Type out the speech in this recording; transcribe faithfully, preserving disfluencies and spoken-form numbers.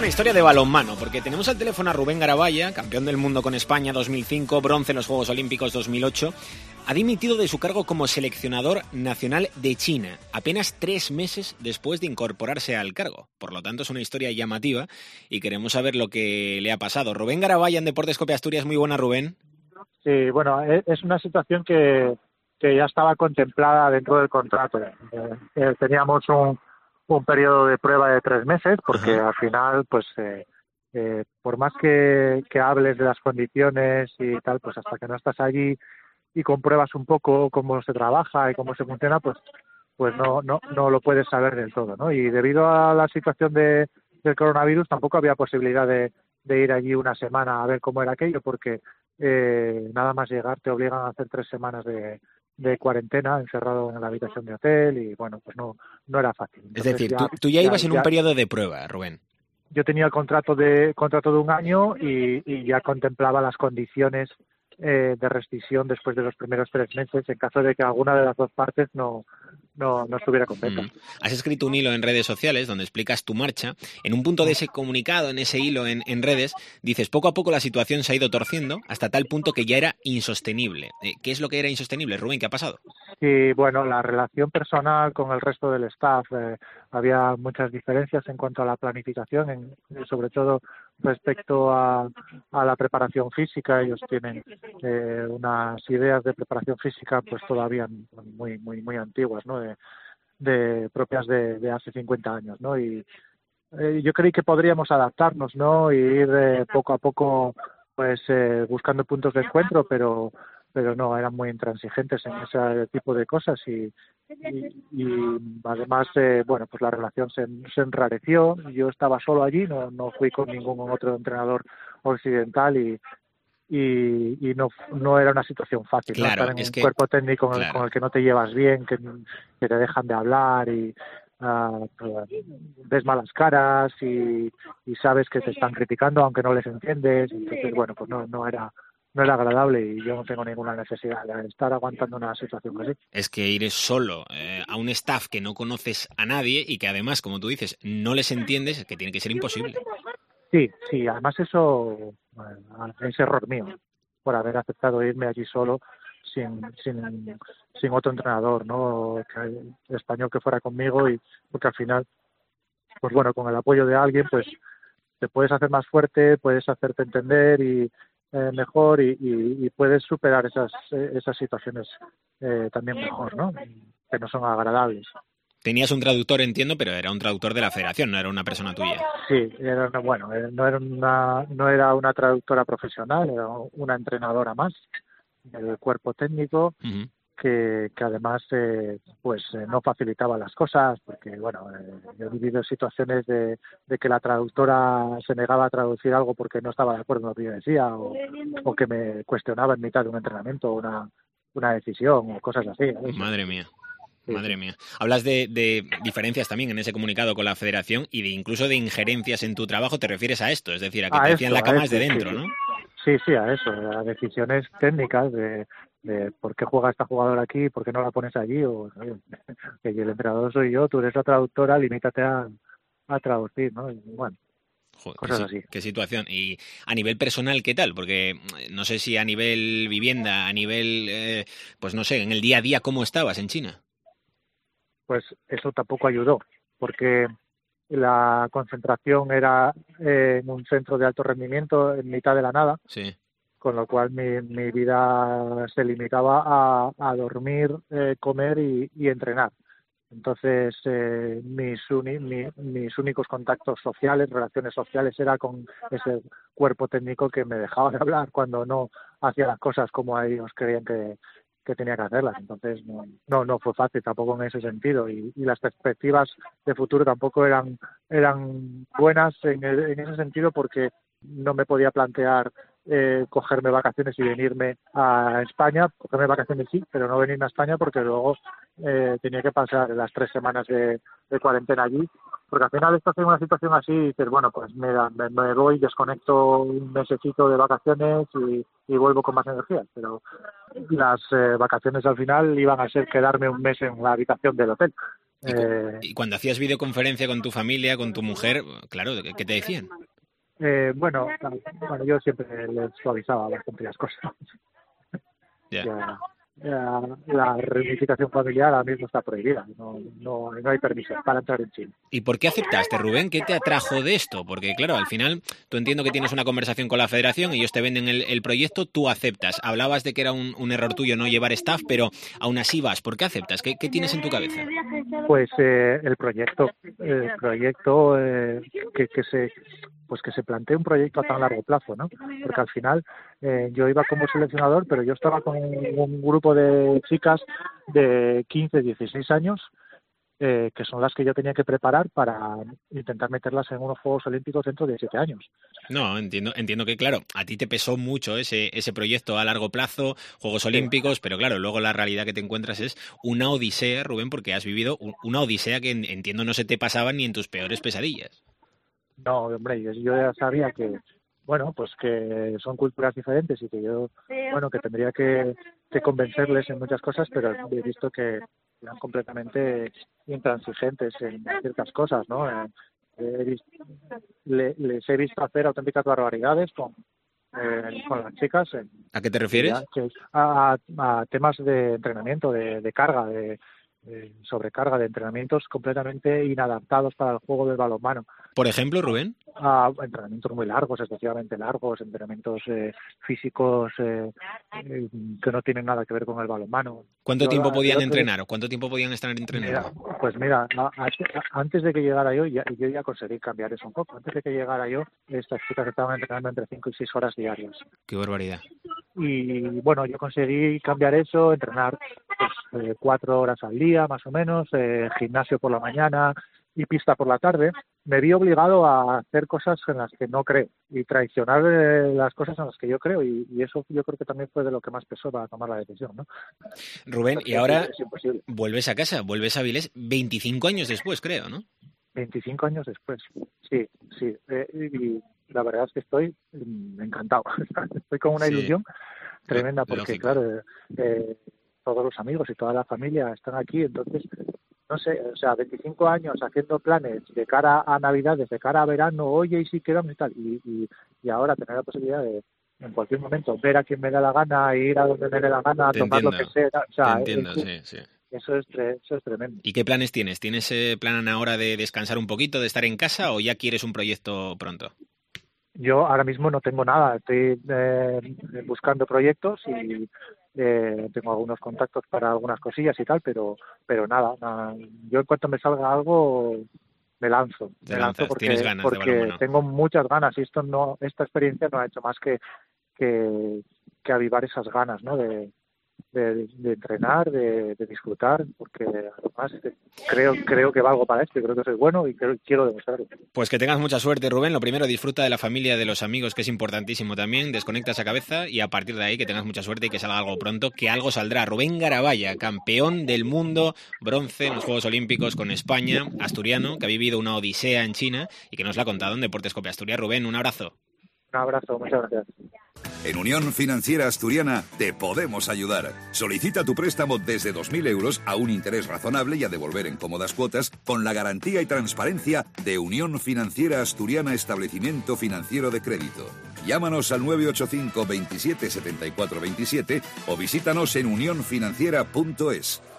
una historia de balonmano, porque tenemos al teléfono a Rubén Garabaya, campeón del mundo con España dos mil cinco, bronce en los Juegos Olímpicos dos mil ocho. Ha dimitido de su cargo como seleccionador nacional de China, apenas tres meses después de incorporarse al cargo. Por lo tanto, es una historia llamativa y queremos saber lo que le ha pasado. Rubén Garabaya en Deportes Cope Asturias. Muy buena, Rubén. Sí, bueno, es una situación que, que ya estaba contemplada dentro del contrato. Eh, eh, teníamos un, un periodo de prueba de tres meses, porque Ajá. al final, pues, eh, eh, por más que, que hables de las condiciones y tal, pues hasta que no estás allí y compruebas un poco cómo se trabaja y cómo se funciona, pues pues no no no lo puedes saber del todo, ¿no? Y debido a la situación de del coronavirus tampoco había posibilidad de, de ir allí una semana a ver cómo era aquello, porque eh, nada más llegar te obligan a hacer tres semanas de, de cuarentena encerrado en la habitación de hotel y bueno, pues no no era fácil. Entonces, es decir, ya, tú, tú ya, ya ibas en ya, un periodo de prueba, Rubén. Yo tenía el contrato de contrato de un año y, y ya contemplaba las condiciones Eh, de rescisión después de los primeros tres meses en caso de que alguna de las dos partes no no, no estuviera contenta. Mm. Has escrito un hilo en redes sociales donde explicas tu marcha. En un punto de ese comunicado, en ese hilo en, en redes, dices, poco a poco la situación se ha ido torciendo hasta tal punto que ya era insostenible. Eh, ¿Qué es lo que era insostenible, Rubén? ¿Qué ha pasado? Sí, bueno, la relación personal con el resto del staff, eh, había muchas diferencias en cuanto a la planificación, en, sobre todo respecto a, a la preparación física. Ellos tienen eh, unas ideas de preparación física pues todavía muy muy muy antiguas, ¿no? De, de propias de, de hace cincuenta años, ¿no? Y eh, yo creí que podríamos adaptarnos, ¿no? Y ir eh, poco a poco pues eh, buscando puntos de encuentro, pero pero no, eran muy intransigentes en ese tipo de cosas y, y, y además, eh, bueno, pues la relación se, se enrareció. Yo estaba solo allí, no, no fui con ningún otro entrenador occidental y y, y no no era una situación fácil, claro, ¿no? Estar en es un que, cuerpo técnico con, claro. el, con el que no te llevas bien, que, que te dejan de hablar y uh, ves malas caras y, y sabes que te están criticando aunque no les entiendes. Entonces, bueno, pues no no era no era agradable y yo no tengo ninguna necesidad de estar aguantando una situación así. Es que ir solo eh, a un staff que no conoces a nadie y que además, como tú dices, no les entiendes, que tiene que ser imposible. Sí, sí, además eso bueno, es error mío, por haber aceptado irme allí solo sin sin sin otro entrenador, ¿no? Que, español que fuera conmigo y porque al final, pues bueno, con el apoyo de alguien, pues te puedes hacer más fuerte, puedes hacerte entender y eh, mejor y, y, y puedes superar esas eh, esas situaciones eh, también mejor, ¿no? Que no son agradables. Tenías un traductor, entiendo, pero era un traductor de la federación, no era una persona tuya. Sí, era una, bueno, no era una no era una traductora profesional, era una entrenadora más del cuerpo técnico. Uh-huh. que, que además eh, pues eh, no facilitaba las cosas porque bueno eh, yo he vivido situaciones de, de que la traductora se negaba a traducir algo porque no estaba de acuerdo en lo que yo decía o, o que me cuestionaba en mitad de un entrenamiento una una decisión o cosas así, ¿sabes? Madre mía. Madre mía. Hablas de, de diferencias también en ese comunicado con la federación y de incluso de injerencias en tu trabajo. ¿Te refieres a esto? Es decir, a que a te esto, hacían la cama esto, desde dentro, sí, ¿no? Sí, sí, a eso, a decisiones técnicas de, de por qué juega esta jugadora aquí, por qué no la pones allí, o oye, que el entrenador soy yo, tú eres la traductora, limítate a, a traducir, ¿no? Y, bueno. Joder, cosas qué, así. Qué situación. Y a nivel personal, ¿qué tal? Porque no sé si a nivel vivienda, a nivel, eh, pues no sé, en el día a día, ¿cómo estabas en China? Pues eso tampoco ayudó, porque la concentración era eh, en un centro de alto rendimiento en mitad de la nada, sí. Con lo cual mi, mi vida se limitaba a, a dormir, eh, comer y, y entrenar. Entonces, eh, mis, uni, mi, mis únicos contactos sociales, relaciones sociales, era con ese cuerpo técnico que me dejaba de hablar cuando no hacía las cosas como ellos creían que, que tenía que hacerlas. Entonces, no, no, no fue fácil tampoco en ese sentido. Y, y las perspectivas de futuro tampoco eran, eran buenas en, el, en ese sentido porque no me podía plantear eh, cogerme vacaciones y venirme a España, cogerme vacaciones sí, pero no venirme a España porque luego eh, tenía que pasar las tres semanas de, de cuarentena allí, porque al final estás en una situación así y dices, bueno, pues me, me, me voy, desconecto un mesecito de vacaciones y, y vuelvo con más energía, pero las eh, vacaciones al final iban a ser quedarme un mes en la habitación del hotel. ¿Y, Eh, y cuando hacías videoconferencia con tu familia, con tu mujer, claro, ¿qué te decían? eh, bueno, bueno, yo siempre les suavizaba bastante las cosas. Yeah. Ya, ya, la reunificación familiar ahora mismo está prohibida, no, no, no hay permiso para entrar en China. ¿Y por qué aceptaste, Rubén? ¿Qué te atrajo de esto? Porque, claro, al final tú entiendo que tienes una conversación con la federación, ellos te venden el, el proyecto, tú aceptas. Hablabas de que era un, un error tuyo no llevar staff, pero aún así vas. ¿Por qué aceptas? ¿Qué, qué tienes en tu cabeza? Pues eh, el proyecto, el proyecto eh, que, que se pues que se plantee un proyecto a tan largo plazo, ¿no? Porque al final eh, yo iba como seleccionador, pero yo estaba con un, un grupo de chicas de quince, dieciséis años, eh, que son las que yo tenía que preparar para intentar meterlas en unos Juegos Olímpicos dentro de siete años. No, entiendo, entiendo que, claro, a ti te pesó mucho ese, ese proyecto a largo plazo, Juegos Olímpicos, pero claro, luego la realidad que te encuentras es una odisea, Rubén, porque has vivido una odisea que entiendo no se te pasaba ni en tus peores pesadillas. No, hombre, yo, yo ya sabía que, bueno, pues que son culturas diferentes y que yo, bueno, que tendría que, que convencerles en muchas cosas, pero he visto que eran completamente intransigentes en ciertas cosas, ¿no? Eh, he visto, le, les he visto hacer auténticas barbaridades con, eh, con las chicas. En, ¿A qué te refieres? Ya, que, a, a temas de entrenamiento, de, de carga, de, de sobrecarga, de entrenamientos completamente inadaptados para el juego del balonmano. Por ejemplo, Rubén. A entrenamientos muy largos, excesivamente largos, entrenamientos eh, físicos eh, eh, que no tienen nada que ver con el balonmano. ¿Cuánto yo, tiempo podían yo, entrenar o cuánto tiempo podían estar entrenando? Mira, pues mira, a, a, antes de que llegara yo, ya, yo ya conseguí cambiar eso un poco. Antes de que llegara yo, estas chicas estaban entrenando entre cinco y seis horas diarias. ¡Qué barbaridad! Y bueno, yo conseguí cambiar eso, entrenar pues, eh, cuatro horas al día, más o menos, eh, gimnasio por la mañana y pista por la tarde. Me vi obligado a hacer cosas en las que no creo y traicionar eh, las cosas en las que yo creo, y, y eso yo creo que también fue de lo que más pesó para tomar la decisión, ¿no? Rubén, Porque y ahora es imposible. Vuelves a casa, vuelves a Vilés veinticinco años después, creo, ¿no? veinticinco años después, sí, sí. Eh, y la verdad es que estoy encantado. Estoy con una sí. ilusión tremenda porque, Lógico. claro, eh, todos los amigos y toda la familia están aquí, entonces... No sé, o sea, veinticinco años haciendo planes de cara a Navidades, de cara a verano, oye, y si quedamos y tal, y, y, y ahora tener la posibilidad de, en cualquier momento, ver a quien me da la gana, ir a donde me dé la gana, Te tomar entiendo. lo que sea. O sea, Te entiendo, es, sí, sí. Eso es, eso es tremendo. ¿Y qué planes tienes? ¿Tienes eh, plan ahora de descansar un poquito, de estar en casa, o ya quieres un proyecto pronto? Yo ahora mismo no tengo nada, estoy eh, buscando proyectos y eh, tengo algunos contactos para algunas cosillas y tal, pero pero nada, nada. Yo en cuanto me salga algo me lanzo, Te me lanzas, lanzo porque, tienes ganas porque de balonmano. Tengo muchas ganas y esto no, esta experiencia no ha hecho más que que, que avivar esas ganas, ¿no? De, de, de entrenar, de, de disfrutar, porque además creo creo que valgo para esto, creo que soy bueno y creo, quiero demostrarlo. Pues que tengas mucha suerte, Rubén. Lo primero, disfruta de la familia, de los amigos, que es importantísimo también. Desconecta esa cabeza y a partir de ahí que tengas mucha suerte y que salga algo pronto, que algo saldrá. Rubén Garabaya, campeón del mundo, bronce en los Juegos Olímpicos con España, asturiano, que ha vivido una odisea en China y que nos la ha contado en Deportes Cope Asturias. Rubén, un abrazo. Un abrazo, muchas gracias. En Unión Financiera Asturiana te podemos ayudar. Solicita tu préstamo desde dos mil euros a un interés razonable y a devolver en cómodas cuotas con la garantía y transparencia de Unión Financiera Asturiana Establecimiento Financiero de Crédito. Llámanos al nueve ocho cinco veintisiete setenta y cuatro veintisiete o visítanos en unión financiera punto es.